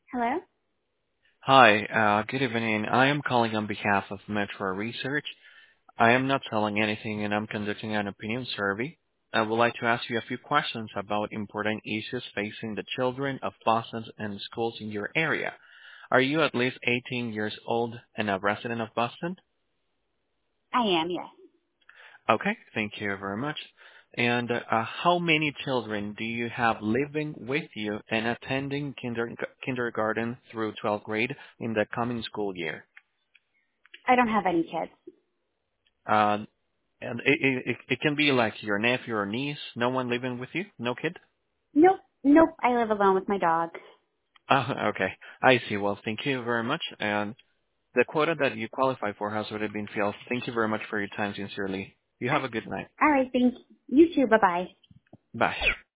Hello? Hi, good evening. I am calling on behalf of Metro Research. I am not selling anything, and I'm conducting an opinion survey. I would like to ask you a few questions about important issues facing the children of Boston and schools in your area. Are you at least 18 years old and a resident of Boston? I am, yes. Okay, thank you very much. And how many children do you have living with you and attending kindergarten through 12th grade in the coming school year? I don't have any kids. Uh, And it can be like your nephew or niece, no one living with you, no kid? Nope. Nope. I live alone with my dog. Oh, okay. I see. Well, thank you very much. And the quota that you qualify for has already been filled. Thank you very much for your time, sincerely. You have a good night. All right. Thank you. You too. Bye-bye. Bye.